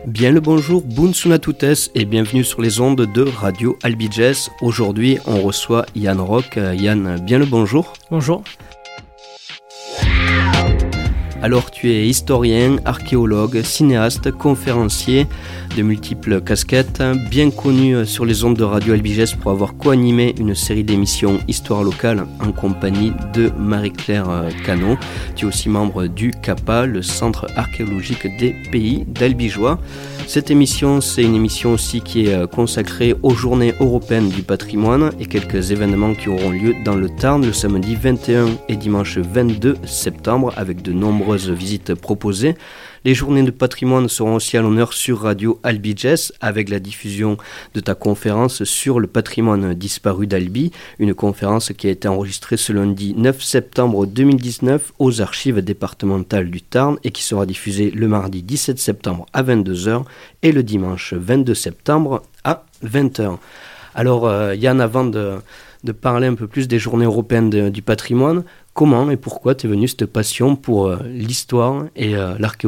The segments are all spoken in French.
Bien le bonjour, bonsoir à toutes et bienvenue sur les ondes de Radio Albiges. Aujourd'hui, on reçoit Yann Rock. Yann, bien le bonjour. Bonjour. Alors, tu es historien, archéologue, cinéaste, conférencier, de multiples casquettes, bien connu sur les ondes de Radio Albiges pour avoir co-animé une série d'émissions Histoire locale en compagnie de Marie-Claire Cano. Tu es aussi membre du CAPA, le Centre archéologique des pays d'Albigeois. Cette émission, c'est une émission aussi qui est consacrée aux Journées européennes du patrimoine et quelques événements qui auront lieu dans le Tarn le samedi 21 et dimanche 22 septembre avec de nombreuses visites proposées. Les Journées de patrimoine seront aussi à l'honneur sur Radio Albiges avec la diffusion de ta conférence sur le patrimoine disparu d'Albi, une conférence qui a été enregistrée ce lundi 9 septembre 2019 aux archives départementales du Tarn et qui sera diffusée le mardi 17 septembre à 22h et le dimanche 22 septembre à 20h. Alors Yann, avant de parler un peu plus des Journées européennes du patrimoine, comment et pourquoi t'es venu cette passion pour l'histoire et l'archéologie ?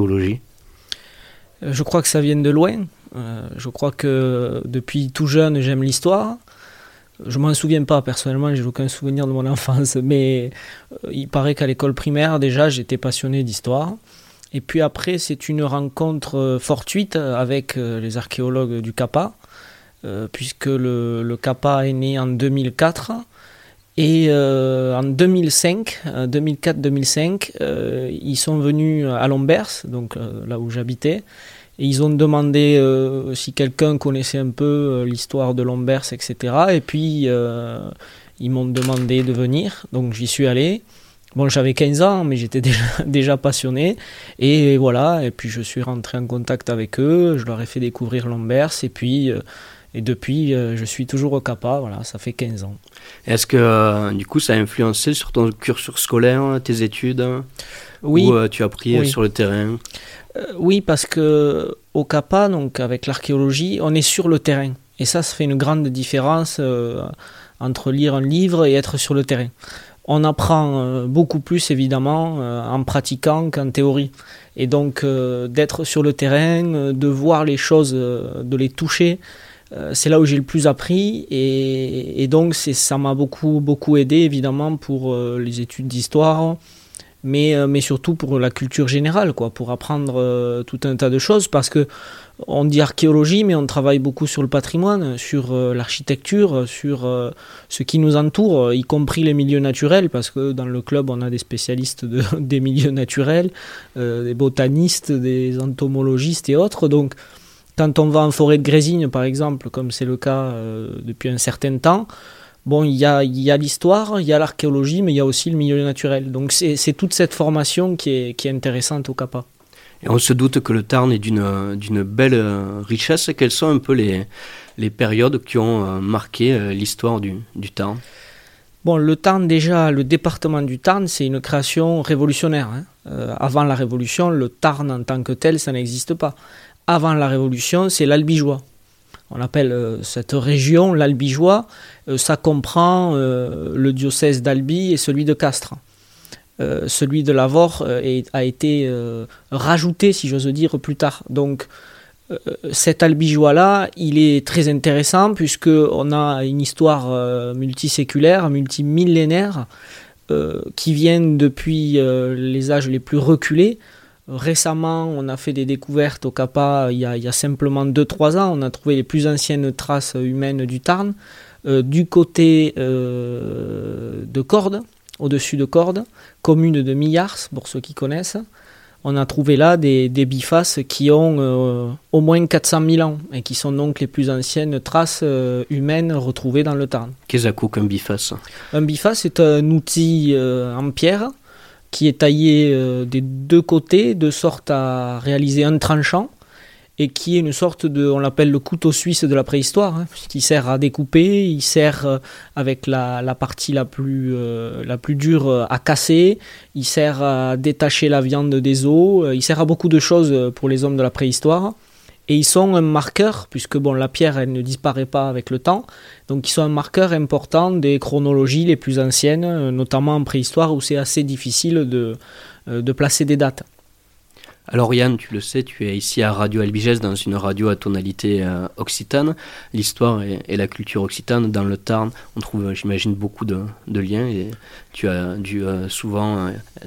Je crois que ça vient de loin. Je crois que depuis tout jeune, j'aime l'histoire. Je ne m'en souviens pas personnellement, j'ai aucun souvenir de mon enfance, mais il paraît qu'à l'école primaire, déjà, j'étais passionné d'histoire. Et puis après, c'est une rencontre fortuite avec les archéologues du CAPA, puisque le CAPA est né en 2004. Et en 2004-2005, ils sont venus à Lombers, donc là où j'habitais, et ils ont demandé si quelqu'un connaissait un peu l'histoire de Lombers, etc. Et puis ils m'ont demandé de venir, donc j'y suis allé. Bon, j'avais 15 ans, mais j'étais déjà passionné. Et voilà, et puis je suis rentré en contact avec eux, je leur ai fait découvrir Lombers, et puis... Et depuis, je suis toujours au CAPA, voilà, ça fait 15 ans. Est-ce que, du coup, ça a influencé sur ton cursus scolaire, tes études ? Oui. Ou tu as appris sur le terrain ? Oui, parce qu'au CAPA, donc, avec l'archéologie, on est sur le terrain. Et ça fait une grande différence entre lire un livre et être sur le terrain. On apprend beaucoup plus, évidemment, en pratiquant qu'en théorie. Et donc, d'être sur le terrain, de voir les choses, de les toucher, c'est là où j'ai le plus appris et donc ça m'a beaucoup aidé évidemment pour les études d'histoire, mais surtout pour la culture générale, quoi, pour apprendre tout un tas de choses, parce que on dit archéologie, mais on travaille beaucoup sur le patrimoine, sur l'architecture, sur ce qui nous entoure, y compris les milieux naturels, parce que dans le club on a des spécialistes des milieux naturels, des botanistes, des entomologistes et autres, donc quand on va en forêt de Grésines, par exemple, comme c'est le cas depuis un certain temps, bon, il y a l'histoire, il y a l'archéologie, mais il y a aussi le milieu naturel. Donc c'est toute cette formation qui est intéressante au CAPA. Et on se doute que le Tarn est d'une belle richesse. Quelles sont un peu les périodes qui ont marqué l'histoire du Tarn ? Bon, le Tarn, déjà, le département du Tarn, c'est une création révolutionnaire. Avant la Révolution, le Tarn en tant que tel, ça n'existe pas. Avant la Révolution, c'est l'Albigeois. On appelle cette région l'Albigeois. Ça comprend le diocèse d'Albi et celui de Castres. Celui de Lavaur a été rajouté, si j'ose dire, plus tard. Donc, cet Albigeois-là, il est très intéressant puisqu'on a une histoire multiséculaire, multimillénaire, qui vient depuis les âges les plus reculés. Récemment, on a fait des découvertes au CAPA il y a simplement 2-3 ans. On a trouvé les plus anciennes traces humaines du Tarn, du côté de Cordes, au-dessus de Cordes, commune de Millars, pour ceux qui connaissent. On a trouvé là des bifaces qui ont au moins 400 000 ans et qui sont donc les plus anciennes traces humaines retrouvées dans le Tarn. Qu'est-ce qu'un biface ? Un biface est un outil en pierre qui est taillé des deux côtés de sorte à réaliser un tranchant et qui est une sorte de, on l'appelle le couteau suisse de la préhistoire, qui sert à découper, il sert avec la partie la plus dure à casser, il sert à détacher la viande des os, il sert à beaucoup de choses pour les hommes de la préhistoire. Et ils sont un marqueur, puisque bon, la pierre elle ne disparaît pas avec le temps, donc ils sont un marqueur important des chronologies les plus anciennes, notamment en préhistoire où c'est assez difficile de placer des dates. Alors Yann, tu le sais, tu es ici à Radio Albigès dans une radio à tonalité occitane. L'histoire et la culture occitane dans le Tarn, on trouve, j'imagine, beaucoup de liens et tu as dû souvent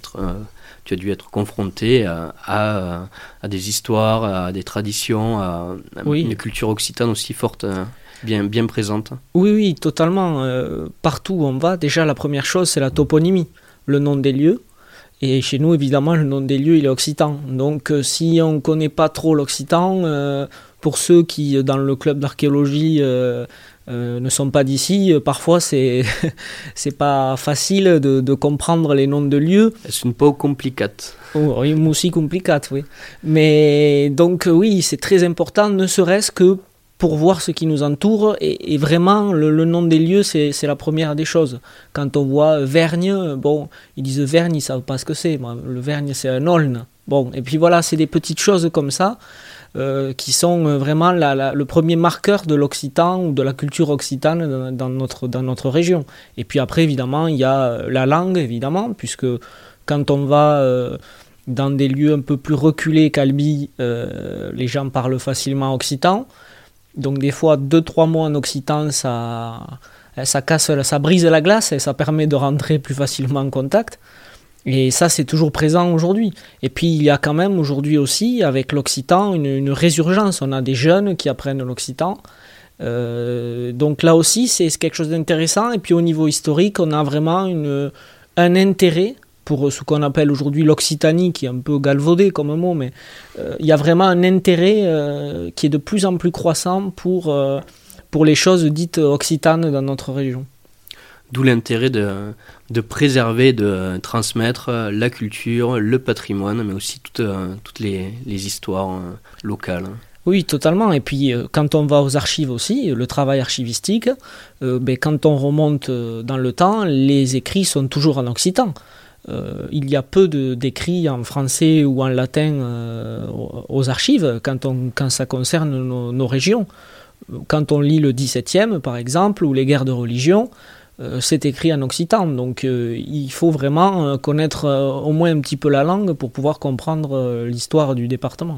être confronté à des histoires, à des traditions, à une culture occitane aussi forte, bien présente. Oui, totalement. Partout où on va, déjà la première chose, c'est la toponymie, le nom des lieux. Et chez nous, évidemment, le nom des lieux, il est occitan. Donc, si on ne connaît pas trop l'occitan, pour ceux qui, dans le club d'archéologie, ne sont pas d'ici, parfois, c'est pas facile de comprendre les noms de lieux. C'est une peu compliqué. Oui, aussi compliqué, oui. Mais donc, oui, c'est très important, ne serait-ce que pour voir ce qui nous entoure, et vraiment le nom des lieux c'est la première des choses. Quand on voit Vergne, bon, ils disent Vergne, ils savent pas ce que c'est. Moi, le Vergne c'est un aulne. Bon, et puis voilà, c'est des petites choses comme ça qui sont vraiment le premier marqueur de l'occitan ou de la culture occitane dans notre région. Et puis après, évidemment, il y a la langue, évidemment, puisque quand on va dans des lieux un peu plus reculés qu'Albi, les gens parlent facilement occitan. Donc des fois, 2-3 mots en occitan, ça brise la glace et ça permet de rentrer plus facilement en contact. Et ça, c'est toujours présent aujourd'hui. Et puis, il y a quand même aujourd'hui aussi, avec l'occitan, une résurgence. On a des jeunes qui apprennent l'occitan. Donc là aussi, c'est quelque chose d'intéressant. Et puis au niveau historique, on a vraiment un intérêt pour ce qu'on appelle aujourd'hui l'Occitanie, qui est un peu galvaudé comme mot, mais il y a vraiment un intérêt qui est de plus en plus croissant pour les choses dites occitanes dans notre région. D'où l'intérêt de préserver, de transmettre la culture, le patrimoine, mais aussi toutes les histoires locales. Oui, totalement. Et puis, quand on va aux archives aussi, le travail archivistique, quand on remonte dans le temps, les écrits sont toujours en occitan. Il y a peu d'écrits en français ou en latin aux archives quand ça concerne nos régions. Quand on lit le XVIIe, par exemple, ou les guerres de religion, c'est écrit en occitan. Donc il faut vraiment connaître au moins un petit peu la langue pour pouvoir comprendre l'histoire du département.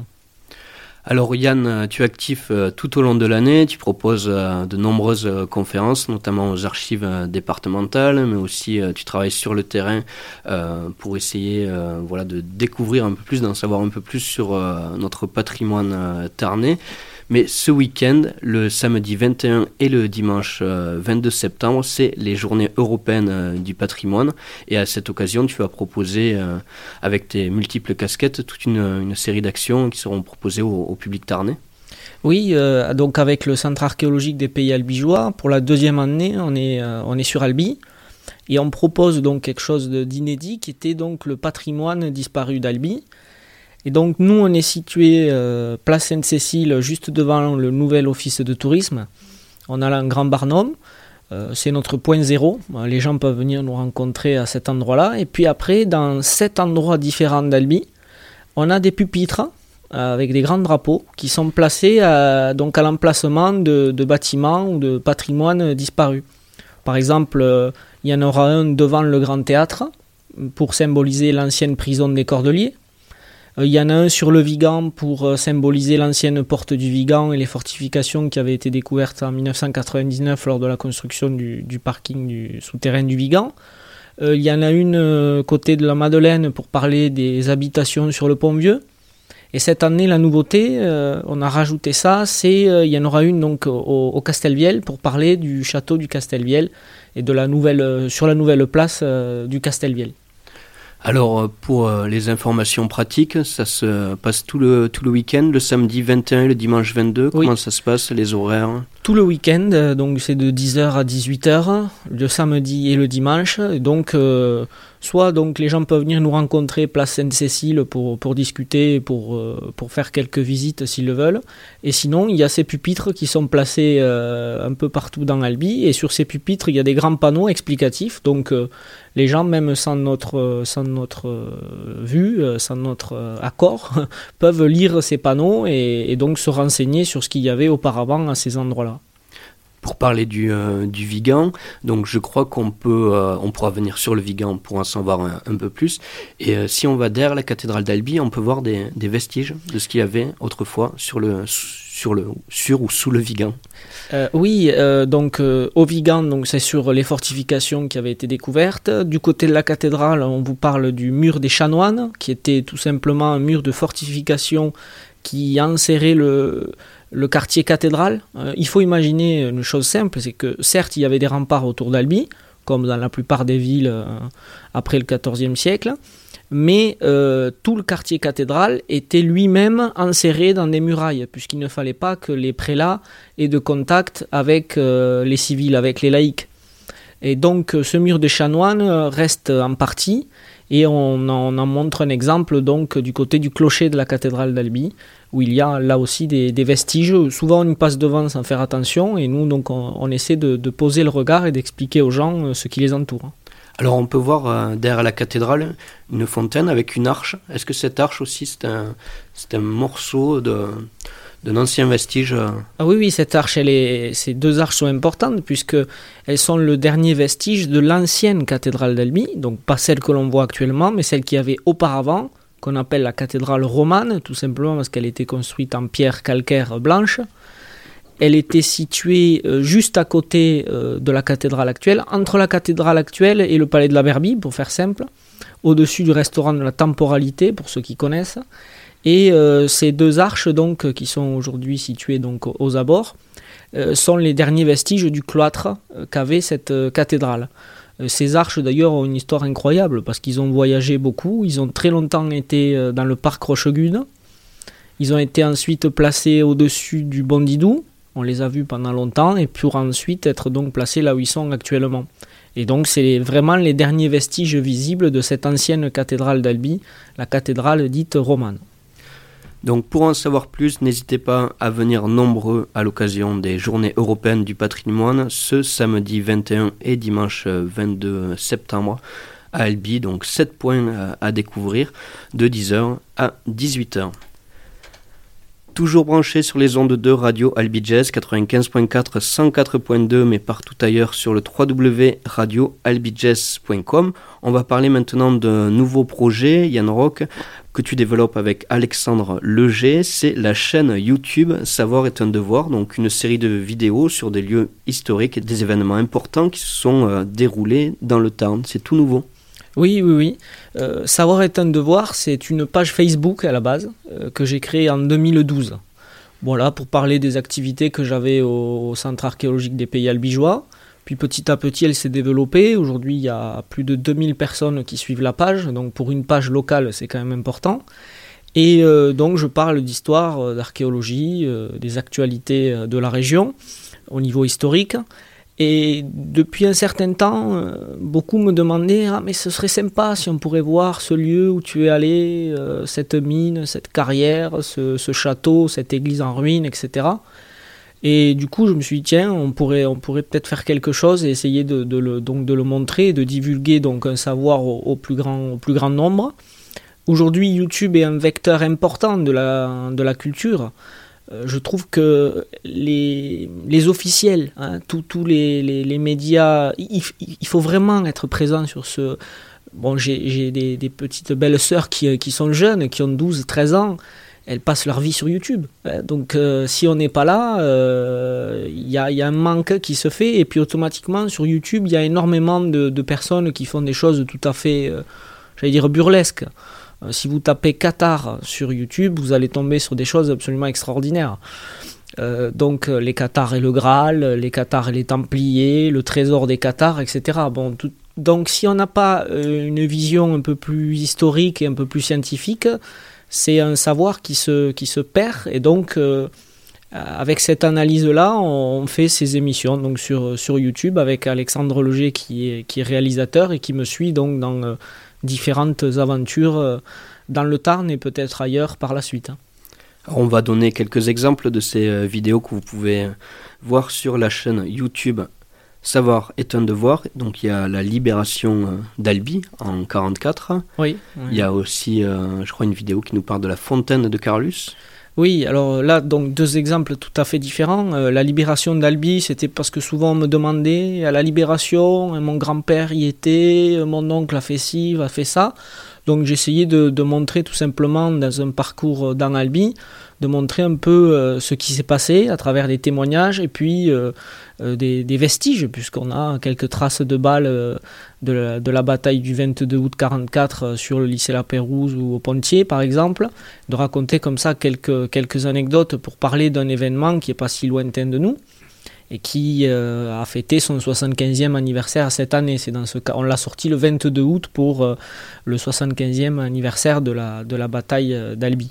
Alors Yann, tu es actif tout au long de l'année, tu proposes de nombreuses conférences, notamment aux archives départementales, mais aussi tu travailles sur le terrain pour essayer de découvrir un peu plus, d'en savoir un peu plus sur notre patrimoine tarnais. Mais ce week-end, le samedi 21 et le dimanche 22 septembre, c'est les journées européennes du patrimoine. Et à cette occasion, tu vas proposer, avec tes multiples casquettes, toute une série d'actions qui seront proposées au public tarnais. Oui, donc avec le Centre archéologique des Pays albigeois, pour la deuxième année, on est sur Albi. Et on propose donc quelque chose d'inédit qui était donc le patrimoine disparu d'Albi. Et donc nous on est situé place Sainte-Cécile, juste devant le nouvel office de tourisme. On a là un grand barnum, c'est notre point zéro. Les gens peuvent venir nous rencontrer à cet endroit-là. Et puis après, dans 7 endroits différents d'Albi, on a des pupitres avec des grands drapeaux qui sont placés donc à l'emplacement de bâtiments ou de patrimoine disparus. Par exemple, il y en aura un devant le Grand Théâtre pour symboliser l'ancienne prison des Cordeliers. Il y en a un sur le Vigan pour symboliser l'ancienne porte du Vigan et les fortifications qui avaient été découvertes en 1999 lors de la construction du parking souterrain du Vigan. Il y en a une côté de la Madeleine pour parler des habitations sur le Pont-Vieux. Et cette année, la nouveauté, on a rajouté ça, il y en aura une donc au Castelviel pour parler du château du Castelviel et sur la nouvelle place du Castelviel. Alors pour les informations pratiques, ça se passe tout le week-end, le samedi 21 et le dimanche 22. Oui. Comment ça se passe, les horaires ? Tout le week-end, donc c'est de 10h à 18h, le samedi et le dimanche. Donc soit donc les gens peuvent venir nous rencontrer place Sainte-Cécile pour discuter, pour faire quelques visites s'ils le veulent. Et sinon, il y a ces pupitres qui sont placés un peu partout dans Albi. Et sur ces pupitres, il y a des grands panneaux explicatifs. Donc les gens, même sans notre vue, sans notre accord, peuvent lire ces panneaux et donc se renseigner sur ce qu'il y avait auparavant à ces endroits-là. Pour parler du Vigan, donc je crois qu'on pourra venir sur le Vigan pour en savoir un peu plus. Et si on va derrière la cathédrale d'Albi, on peut voir des vestiges de ce qu'il y avait autrefois sur ou sous le Vigan. Oui, donc au Vigan, donc c'est sur les fortifications qui avaient été découvertes. Du côté de la cathédrale, on vous parle du mur des chanoines, qui était tout simplement un mur de fortification qui enserrait le quartier cathédral. Il faut imaginer une chose simple, c'est que certes il y avait des remparts autour d'Albi, comme dans la plupart des villes après le XIVe siècle, mais tout le quartier cathédral était lui-même enserré dans des murailles, puisqu'il ne fallait pas que les prélats aient de contact avec les civils, avec les laïcs. Et donc ce mur des chanoines reste en partie, et on en montre un exemple donc du côté du clocher de la cathédrale d'Albi, où il y a là aussi des vestiges. Souvent on y passe devant sans faire attention, et nous donc on essaie de poser le regard et d'expliquer aux gens ce qui les entoure. Alors on peut voir derrière la cathédrale une fontaine avec une arche. Est-ce que cette arche aussi c'est un morceau d'un ancien vestige Ah oui, cette arche, ces deux arches sont importantes puisqu'elles sont le dernier vestige de l'ancienne cathédrale d'Albi, donc pas celle que l'on voit actuellement, mais celle qu'il y avait auparavant, qu'on appelle la cathédrale romane, tout simplement parce qu'elle était construite en pierre calcaire blanche. Elle était située juste à côté de la cathédrale actuelle, entre la cathédrale actuelle et le palais de la Berbie, pour faire simple, au-dessus du restaurant de la Temporalité, pour ceux qui connaissent. Et ces deux arches, donc, qui sont aujourd'hui situées donc, aux abords, sont les derniers vestiges du cloître qu'avait cette cathédrale. Ces arches, d'ailleurs, ont une histoire incroyable, parce qu'ils ont voyagé beaucoup. Ils ont très longtemps été dans le parc Rochegude. Ils ont été ensuite placés au-dessus du Bondidou. On les a vus pendant longtemps, et pour ensuite être donc placés là où ils sont actuellement. Et donc c'est vraiment les derniers vestiges visibles de cette ancienne cathédrale d'Albi, la cathédrale dite romane. Donc pour en savoir plus, n'hésitez pas à venir nombreux à l'occasion des Journées européennes du patrimoine, ce samedi 21 et dimanche 22 septembre à Albi. Donc 7 points à découvrir de 10h à 18h. Toujours branché sur les ondes de Radio Albi Jazz 95.4, 104.2, mais partout ailleurs sur le www.radioalbijazz.com. On va parler maintenant d'un nouveau projet, Yann Rock, que tu développes avec Alexandre Leger. C'est la chaîne YouTube Savoir est un devoir, donc une série de vidéos sur des lieux historiques et des événements importants qui se sont déroulés dans le Tarn. C'est tout nouveau. Oui. Savoir est un devoir, c'est une page Facebook à la base que j'ai créée en 2012. Voilà, pour parler des activités que j'avais au Centre archéologique des Pays albigeois. Puis petit à petit, elle s'est développée. Aujourd'hui, il y a plus de 2000 personnes qui suivent la page. Donc pour une page locale, c'est quand même important. Et donc je parle d'histoire, d'archéologie, des actualités de la région au niveau historique. Et depuis un certain temps, beaucoup me demandaient « Ah, mais ce serait sympa si on pourrait voir ce lieu où tu es allé, cette mine, cette carrière, ce château, cette église en ruine, etc. » Et du coup, je me suis dit « Tiens, on pourrait peut-être faire quelque chose et essayer de le montrer, de divulguer donc, un savoir au plus grand nombre. » Aujourd'hui, YouTube est un vecteur important de la culture. Je trouve que les officiels, tous les médias, il faut vraiment être présent sur ce... Bon, j'ai des petites belles sœurs qui sont jeunes, qui ont 12-13 ans, elles passent leur vie sur YouTube. Donc si on n'est pas là, il y a un manque qui se fait, et puis automatiquement sur YouTube, il y a énormément de personnes qui font des choses tout à fait, burlesques. Si vous tapez Qatar sur YouTube, vous allez tomber sur des choses absolument extraordinaires. Donc les Qatars et le Graal, les Qatars et les Templiers, le trésor des Qatars, etc. Donc si on n'a pas une vision un peu plus historique et un peu plus scientifique, c'est un savoir qui se perd. Et donc avec cette analyse-là, on fait ces émissions donc sur YouTube avec Alexandre Leger qui est réalisateur et qui me suit donc dans... différentes aventures dans le Tarn et peut-être ailleurs par la suite. Alors on va donner quelques exemples de ces vidéos que vous pouvez voir sur la chaîne YouTube Savoir est un devoir. Donc il y a la libération d'Albi en 1944. Oui. Il y a aussi, je crois, une vidéo qui nous parle de la fontaine de Carlus. Oui, alors là, donc 2 exemples tout à fait différents. La libération d'Albi, c'était parce que souvent on me demandait, à la libération, mon grand-père y était, mon oncle a fait ci, a fait ça. Donc j'essayais de montrer tout simplement dans un parcours dans Albi, de montrer un peu ce qui s'est passé à travers des témoignages et puis des vestiges, puisqu'on a quelques traces de balles de la bataille du 22 août 1944 sur le lycée La Pérouse ou au Pontier par exemple, de raconter comme ça quelques anecdotes pour parler d'un événement qui n'est pas si lointain de nous et qui a fêté son 75e anniversaire cette année. C'est dans ce cas, on l'a sorti le 22 août pour le 75e anniversaire de la bataille d'Albi.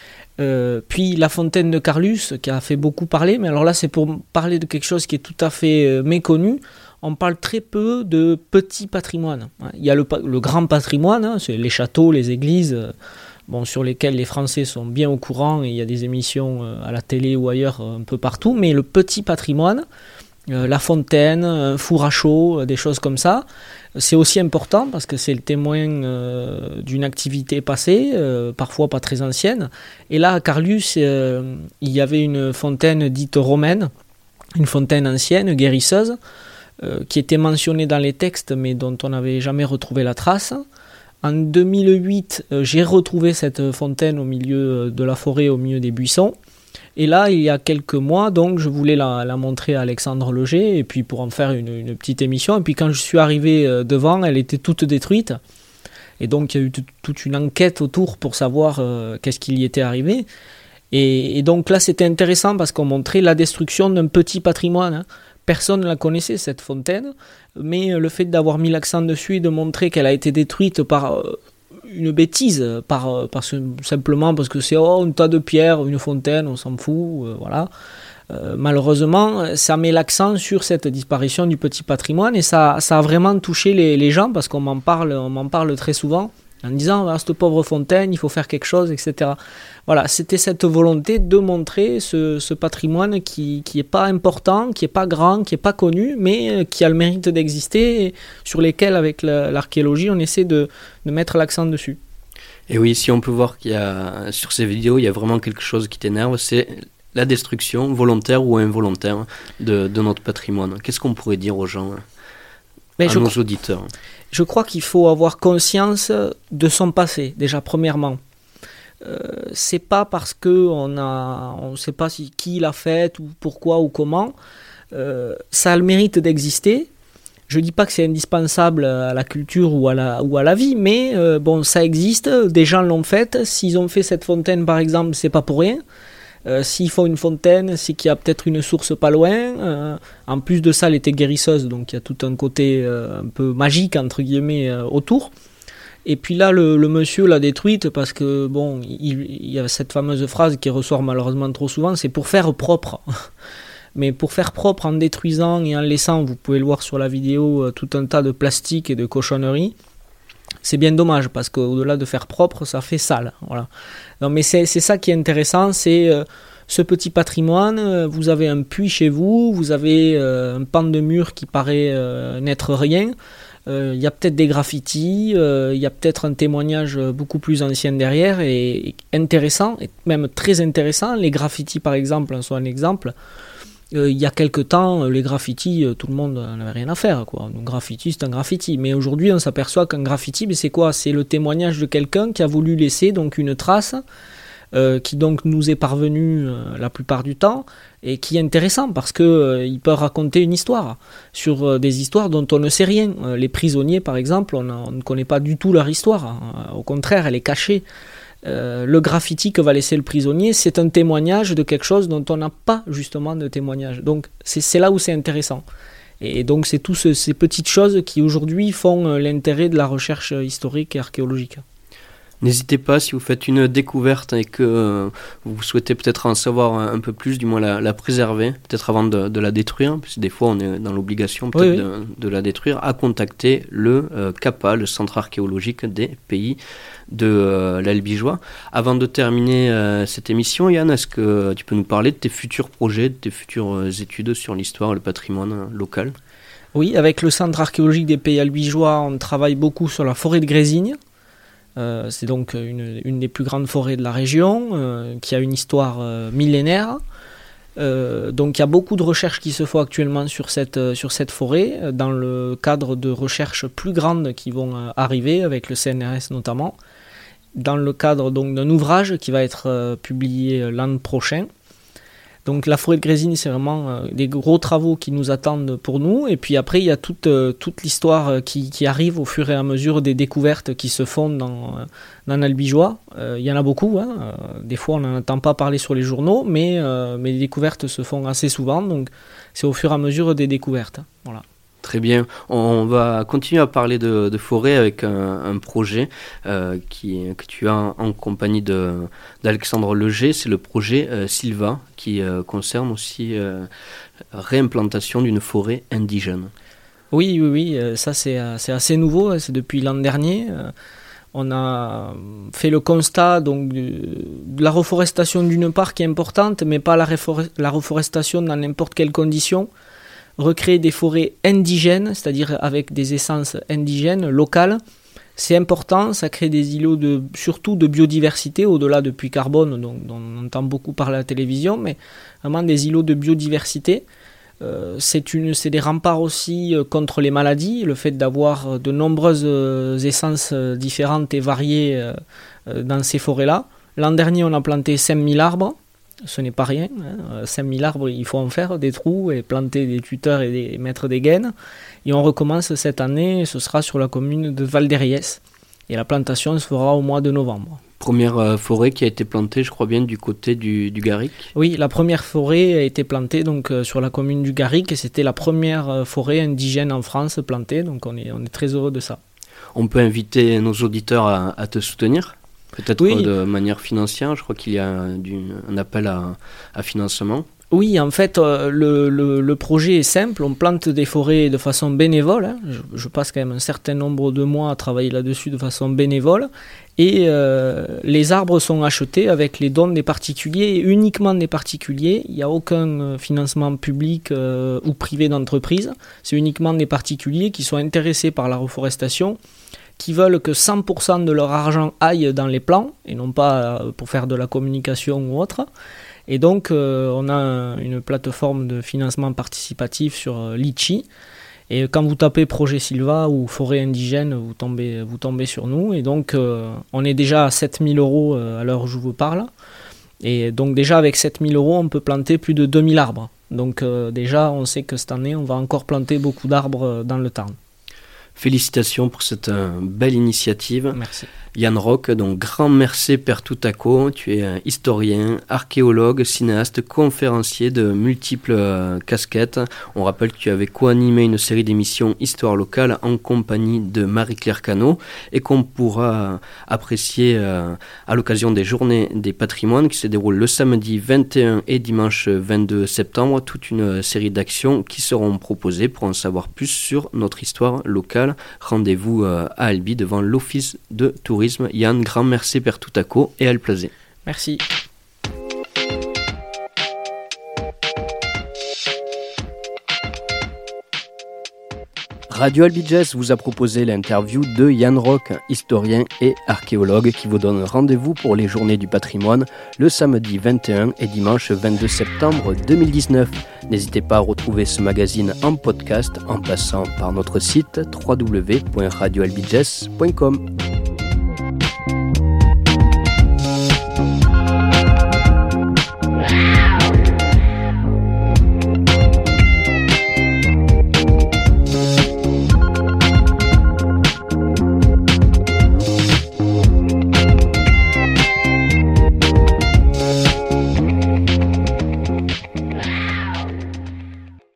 Puis La Fontaine de Carlus, qui a fait beaucoup parler, mais alors là c'est pour parler de quelque chose qui est tout à fait méconnu. On parle très peu de petit patrimoine. Il y a le grand patrimoine, c'est les châteaux, les églises, sur lesquels les Français sont bien au courant, et il y a des émissions à la télé ou ailleurs un peu partout, mais le petit patrimoine, La Fontaine, un four à chaud, des choses comme ça, c'est aussi important parce que c'est le témoin d'une activité passée, parfois pas très ancienne. Et là, à Carlus, il y avait une fontaine dite romaine, une fontaine ancienne, guérisseuse, qui était mentionnée dans les textes, mais dont on n'avait jamais retrouvé la trace. En 2008, j'ai retrouvé cette fontaine au milieu de la forêt, au milieu des buissons. Et là, il y a quelques mois, donc, je voulais la montrer à Alexandre Leger, et puis pour en faire une petite émission. Et puis quand je suis arrivé devant, elle était toute détruite. Et donc, il y a eu toute une enquête autour pour savoir qu'est-ce qu'il y était arrivé. Et donc là, c'était intéressant parce qu'on montrait la destruction d'un petit patrimoine. Personne ne la connaissait, cette fontaine, mais le fait d'avoir mis l'accent dessus et de montrer qu'elle a été détruite par une bêtise, simplement parce que c'est un tas de pierres, une fontaine, on s'en fout, voilà. Malheureusement, ça met l'accent sur cette disparition du petit patrimoine et ça a vraiment touché les gens parce qu'on m'en parle très souvent en disant cette pauvre fontaine, il faut faire quelque chose, etc. Voilà, c'était cette volonté de montrer ce patrimoine qui est pas important, qui est pas grand, qui est pas connu, mais qui a le mérite d'exister, et sur lesquels, avec l'archéologie, on essaie de mettre l'accent dessus. Et oui, si on peut voir qu'il y a, sur ces vidéos, il y a vraiment quelque chose qui t'énerve, c'est la destruction, volontaire ou involontaire, de notre patrimoine. Qu'est-ce qu'on pourrait dire aux gens, à nos auditeurs? Je crois qu'il faut avoir conscience de son passé, déjà premièrement. C'est pas parce qu'on sait pas qui l'a fait ou pourquoi ou comment. Ça a le mérite d'exister. Je dis pas que c'est indispensable à la culture ou à la vie, mais ça existe. Des gens l'ont fait. S'ils ont fait cette fontaine, par exemple, c'est pas pour rien. S'ils font une fontaine, c'est qu'il y a peut-être une source pas loin. En plus de ça, elle était guérisseuse, donc il y a tout un côté un peu magique, entre guillemets, autour. Et puis là, le monsieur l'a détruite parce que, il y a cette fameuse phrase qui ressort malheureusement trop souvent, c'est pour faire propre. Mais pour faire propre en détruisant et en laissant, vous pouvez le voir sur la vidéo, tout un tas de plastique et de cochonneries, c'est bien dommage parce qu'au-delà de faire propre, ça fait sale. Voilà. Non, mais c'est ça qui est intéressant, c'est ce petit patrimoine. Vous avez un puits chez vous, vous avez un pan de mur qui paraît n'être rien. Il y a peut-être des graffitis, il y a peut-être un témoignage beaucoup plus ancien derrière et intéressant, et même très intéressant. Les graffitis, par exemple, en sont un exemple. Il y a quelque temps, les graffitis, tout le monde n'avait rien à faire, quoi. Un graffiti, c'est un graffiti. Mais aujourd'hui, on s'aperçoit qu'un graffiti, c'est quoi ? C'est le témoignage de quelqu'un qui a voulu laisser donc une trace, qui donc nous est parvenue la plupart du temps, et qui est intéressant parce qu'il peut raconter une histoire sur des histoires dont on ne sait rien. Les prisonniers, par exemple, on ne connaît pas du tout leur histoire. Au contraire, elle est cachée. Le graffiti que va laisser le prisonnier, c'est un témoignage de quelque chose dont on n'a pas justement de témoignage. Donc c'est là où c'est intéressant. Et donc c'est toutes ces petites choses qui aujourd'hui font l'intérêt de la recherche historique et archéologique. N'hésitez pas, si vous faites une découverte et que vous souhaitez peut-être en savoir un peu plus, du moins la préserver, peut-être avant de la détruire, parce que des fois on est dans l'obligation peut-être de la détruire, à contacter le CAPA, le Centre archéologique des pays de l'Albigeois. Avant de terminer cette émission, Yann, est-ce que tu peux nous parler de tes futurs projets, de tes futures études sur l'histoire et le patrimoine local ? Oui, avec le Centre archéologique des pays albigeois, on travaille beaucoup sur la forêt de Grésigne. C'est donc une des plus grandes forêts de la région, qui a une histoire millénaire. Donc il y a beaucoup de recherches qui se font actuellement sur cette forêt, dans le cadre de recherches plus grandes qui vont arriver, avec le CNRS notamment, dans le cadre donc d'un ouvrage qui va être publié l'an prochain. Donc la forêt de Grésines, c'est vraiment des gros travaux qui nous attendent pour nous. Et puis après, il y a toute l'histoire qui arrive au fur et à mesure des découvertes qui se font dans l'Albigeois. Il y en a beaucoup. Des fois, on n'en entend pas parler sur les journaux, mais les découvertes se font assez souvent. Donc c'est au fur et à mesure des découvertes. Voilà. Très bien. On va continuer à parler de forêt avec un projet que tu as en compagnie d'Alexandre Leger. C'est le projet Sylva qui concerne aussi réimplantation d'une forêt indigène. Oui. Ça, c'est assez nouveau. C'est depuis l'an dernier. On a fait le constat donc, de la reforestation d'une part qui est importante, mais pas la reforestation dans n'importe quelle condition. Recréer des forêts indigènes, c'est-à-dire avec des essences indigènes, locales, c'est important, ça crée des îlots surtout de biodiversité, au-delà de puits carbone, dont on entend beaucoup parler à la télévision, mais vraiment des îlots de biodiversité. C'est des remparts aussi contre les maladies, le fait d'avoir de nombreuses essences différentes et variées dans ces forêts-là. L'an dernier, on a planté 5000 arbres. Ce n'est pas rien, 5000 arbres, il faut en faire des trous et planter des tuteurs et mettre des gaines. Et on recommence cette année, ce sera sur la commune de Val-d'Hériès. Et la plantation se fera au mois de novembre. Première forêt qui a été plantée, je crois bien, du côté du Garric. Oui, la première forêt a été plantée donc, sur la commune du Garric et c'était la première forêt indigène en France plantée, donc on est très heureux de ça. On peut inviter nos auditeurs à te soutenir ? Peut-être oui. De manière financière, je crois qu'il y a un appel à financement. Oui, en fait, le projet est simple. On plante des forêts de façon bénévole. Je passe quand même un certain nombre de mois à travailler là-dessus de façon bénévole. Et les arbres sont achetés avec les dons des particuliers, et uniquement des particuliers. Il n'y a aucun financement public ou privé d'entreprise. C'est uniquement des particuliers qui sont intéressés par la reforestation, qui veulent que 100% de leur argent aille dans les plants, et non pas pour faire de la communication ou autre. Et donc, on a une plateforme de financement participatif sur Litchi. Et quand vous tapez Projet Sylva ou Forêt indigène, vous tombez sur nous. Et donc, on est déjà à 7 000 € à l'heure où je vous parle. Et donc, déjà, avec 7 000 €, on peut planter plus de 2000 arbres. Donc, déjà, on sait que cette année, on va encore planter beaucoup d'arbres dans le Tarn. Félicitations pour cette belle initiative. Merci. Yann Roch, donc grand merci per tutako. Tu es historien, archéologue, cinéaste, conférencier de multiples casquettes. On rappelle que tu avais co-animé une série d'émissions Histoire locale en compagnie de Marie-Claire Cano et qu'on pourra apprécier à l'occasion des Journées des patrimoines qui se déroulent le samedi 21 et dimanche 22 septembre. Toute une série d'actions qui seront proposées pour en savoir plus sur notre histoire locale. Rendez-vous à Albi devant l'Office de tourisme. Yann, grand merci per tutako et à le plaisir. Merci. Radio Albiges vous a proposé l'interview de Yann Roch, historien et archéologue, qui vous donne rendez-vous pour les Journées du patrimoine le samedi 21 et dimanche 22 septembre 2019. N'hésitez pas à retrouver ce magazine en podcast en passant par notre site www.radioalbiges.com.